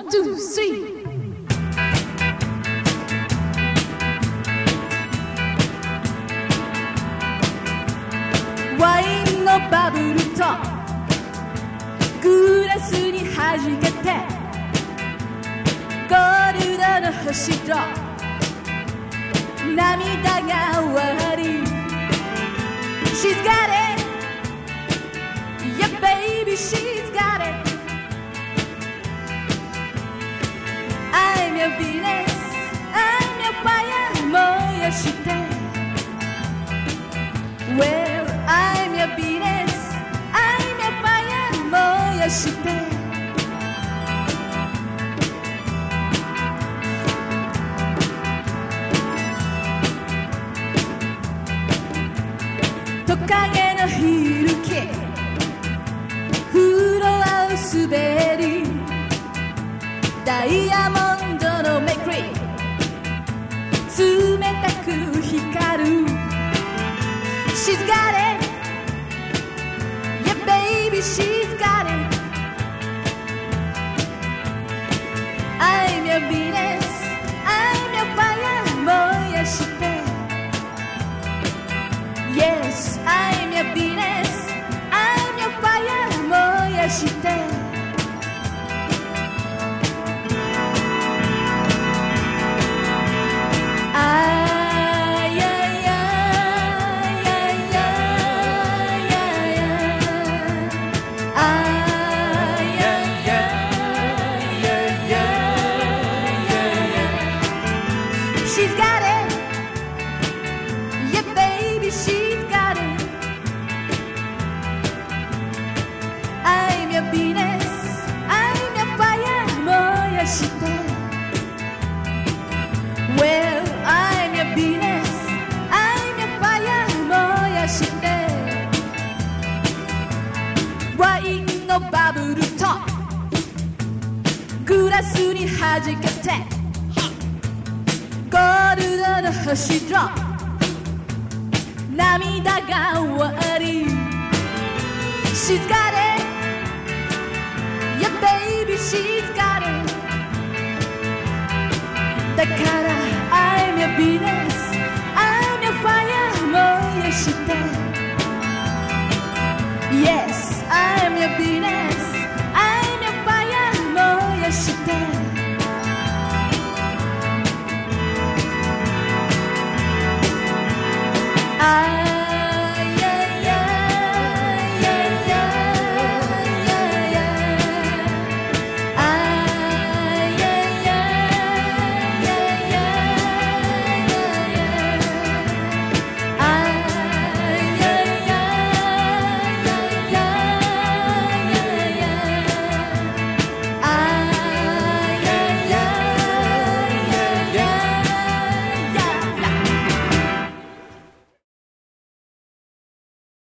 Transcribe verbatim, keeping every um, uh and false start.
One, two, three. ワインのバブルとグラスに弾けてゴールドの星と涙が終わり She's got it Yeah baby she's got it I'm your Venus I'm your fire 燃やして Well I'm your Venus I'm your fire 燃やしてトカゲのヒールキフロアを滑りダイヤモンドのめくり冷たく光る She's got it Yeah baby she's got it I'm your Venus I'm your fire 燃やして Yes I'm your Venus I'm your fire 燃やしてShe's got it Yeah baby she's got it I'm your Venus I'm your fire 燃やして Well I'm your Venus I'm your fire 燃やしてワインのバブルとグラスに弾けてゴールドの星と涙が終わり She's got it Yeah baby she's got it だから